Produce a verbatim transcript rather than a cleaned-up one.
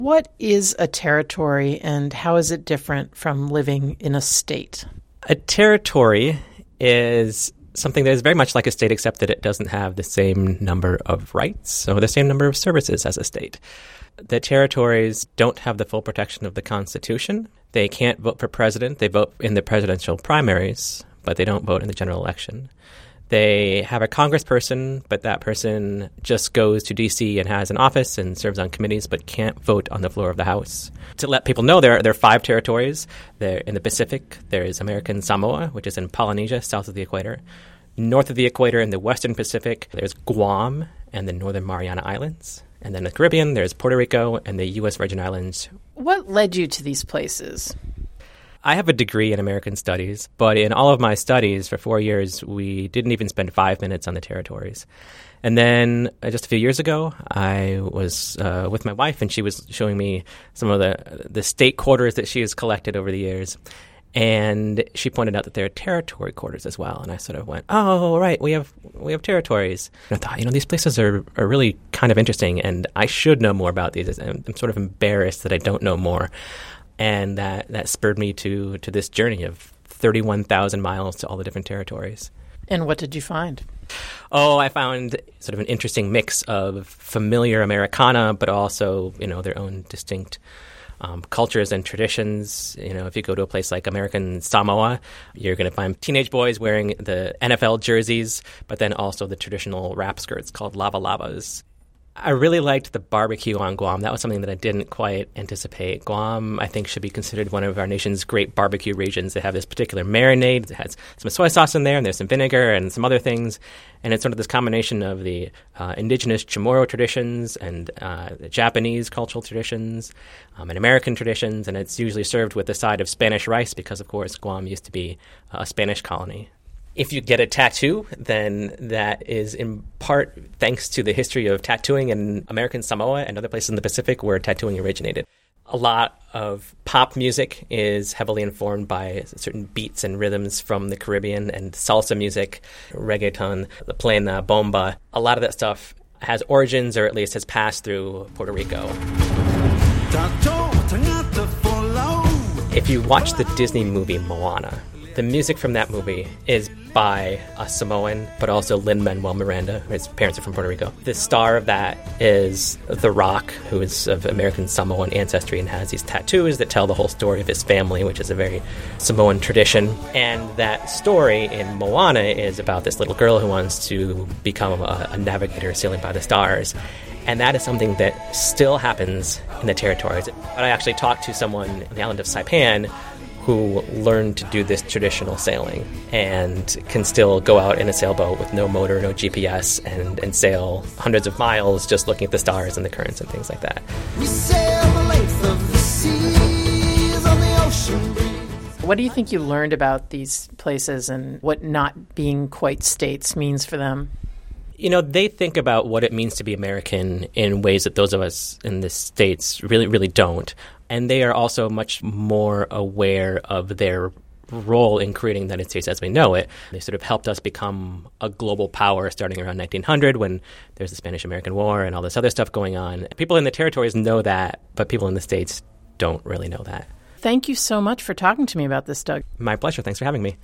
What is a territory and how is it different from living in a state? A territory is something that is very much like a state, except that it doesn't have the same number of rights or the same number of services as a state. The territories don't have the full protection of the Constitution. They can't vote for president. They vote in the presidential primaries, but they don't vote in the general election. They have a congressperson, but that person just goes to D C and has an office and serves on committees, but can't vote on the floor of the House. To let people know, there are, there are five territories. They're in the Pacific. There is American Samoa, which is in Polynesia, south of the equator. North of the equator in the Western Pacific, there's Guam and the Northern Mariana Islands. And then in the Caribbean, there's Puerto Rico and the U S Virgin Islands. What led you to these places? I have a degree in American Studies, but in all of my studies for four years, we didn't even spend five minutes on the territories. And then uh, just a few years ago, I was uh, with my wife, and she was showing me some of the the state quarters that she has collected over the years. And she pointed out that there are territory quarters as well. And I sort of went, oh, right, we have we have territories. And I thought, you know, these places are, are really kind of interesting, and I should know more about these. I'm, I'm sort of embarrassed that I don't know more. And that, that spurred me to, to this journey of thirty-one thousand miles to all the different territories. And what did you find? Oh, I found sort of an interesting mix of familiar Americana, but also, you know, their own distinct um, cultures and traditions. You know, if you go to a place like American Samoa, you're going to find teenage boys wearing the N F L jerseys, but then also the traditional wrap skirts called lava lavas. I really liked the barbecue on Guam. That was something that I didn't quite anticipate. Guam, I think, should be considered one of our nation's great barbecue regions. They have this particular marinade that has some soy sauce in there, and there's some vinegar and some other things. And it's sort of this combination of the uh, indigenous Chamorro traditions and uh, the Japanese cultural traditions um, and American traditions. And it's usually served with a side of Spanish rice because, of course, Guam used to be a Spanish colony. If you get a tattoo, then that is in part thanks to the history of tattooing in American Samoa and other places in the Pacific where tattooing originated. A lot of pop music is heavily informed by certain beats and rhythms from the Caribbean, and salsa music, reggaeton, the plena, bomba. A lot of that stuff has origins, or at least has passed through Puerto Rico. If you watch the Disney movie Moana, the music from that movie is by a Samoan, but also Lin-Manuel Miranda. His parents are from Puerto Rico. The star of that is The Rock, who is of American Samoan ancestry and has these tattoos that tell the whole story of his family, which is a very Samoan tradition. And that story in Moana is about this little girl who wants to become a, a navigator sailing by the stars. And that is something that still happens in the territories. But I actually talked to someone on the island of Saipan who learned to do this traditional sailing and can still go out in a sailboat with no motor, no G P S, and, and sail hundreds of miles just looking at the stars and the currents and things like that. We sail the length of the seas on the ocean breeze. What do you think you learned about these places and what not being quite states means for them? You know, they think about what it means to be American in ways that those of us in the States really, really don't. And they are also much more aware of their role in creating the United States as we know it. They sort of helped us become a global power starting around nineteen hundred when there's the Spanish-American War and all this other stuff going on. People in the territories know that, but people in the States don't really know that. Thank you so much for talking to me about this, Doug. My pleasure. Thanks for having me.